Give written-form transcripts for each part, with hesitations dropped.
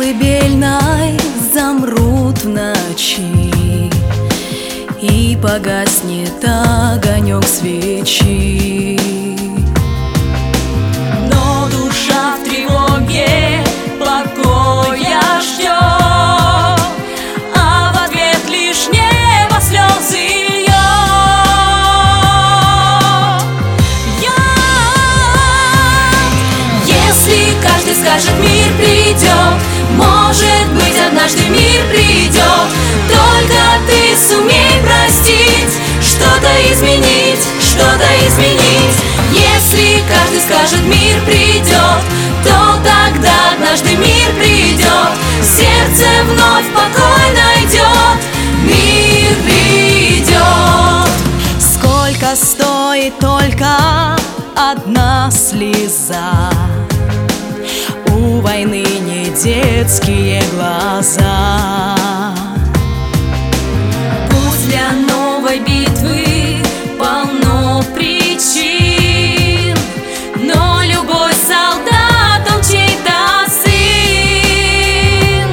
колыбельной замрут в ночи, и погаснет огонек свечи. Но душа в тревоге покоя ждет, а в ответ лишь небо слезы льет. Если каждый скажет: мир придет, может быть, однажды мир придет. Только ты сумей простить, что-то изменить, что-то изменить. Если каждый скажет: мир придет, то тогда однажды мир придет. Сердце вновь покой найдет, мир придет. Сколько стоит только одна слеза? У войны не детские глаза. Пусть для новой битвы полно причин, но любой солдат, он чей-то сын.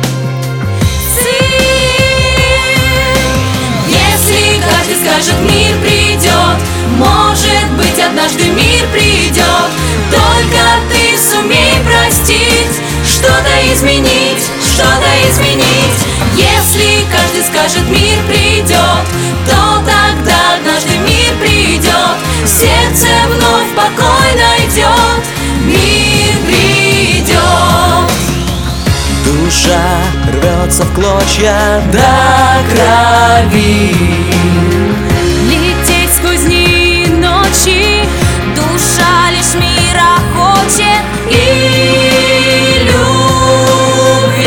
Если каждый скажет: мир придет, может быть, однажды мир придет. Только ты сумей простить, что-то изменить, что-то изменить. Если каждый скажет: мир придет, то тогда однажды мир придет. Сердце вновь покой найдет, мир придет. Душа рвется в клочья до крови, лететь сквозь дни и ночи, душа лишь мира хочет и любви.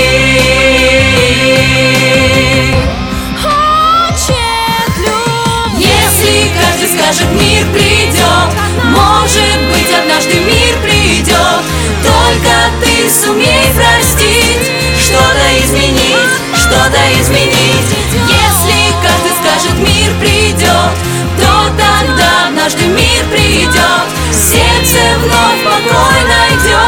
Хочет любви. Если каждый скажет: мир придет, может быть, однажды мир придет. Только ты сумей простить, что-то изменить, что-то изменить. Если каждый скажет: мир придет, то тогда однажды мир придет. Сердце вновь покой найдет.